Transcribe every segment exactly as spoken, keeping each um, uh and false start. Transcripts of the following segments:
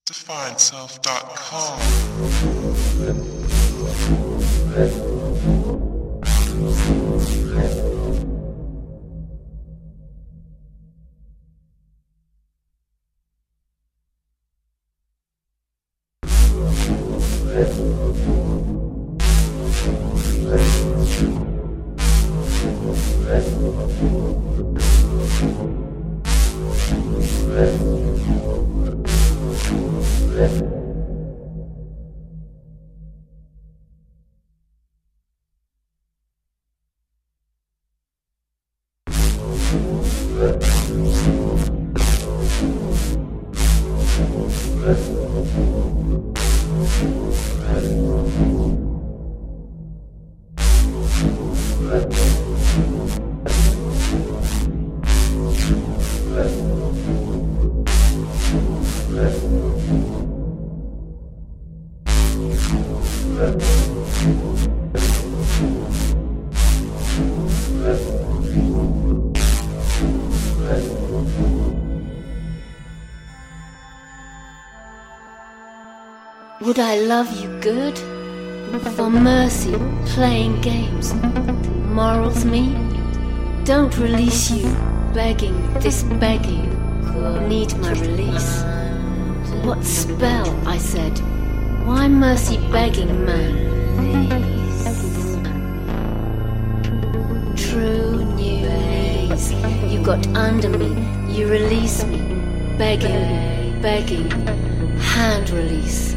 Define self dot com. Would I love you good? For mercy, playing games, morals me? Don't release you, begging, this begging, need my release. What spell, I said, why mercy begging man? True new knees, you got under me, you release me, begging, begging, hand release.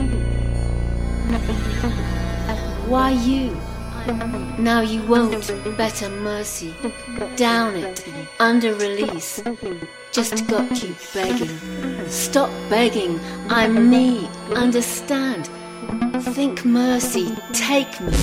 Why you? Now you won't, better mercy. Down it, under release. Just got you begging. Stop begging, I'm me, understand. Think mercy, take me.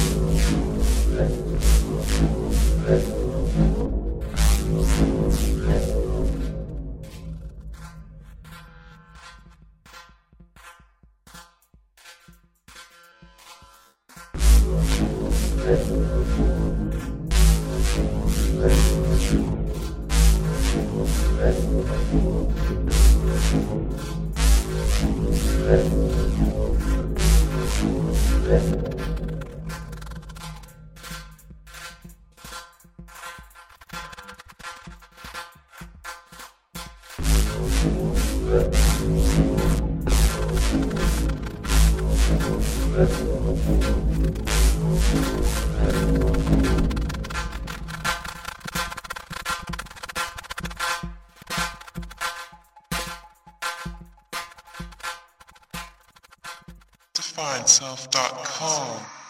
Define self dot com.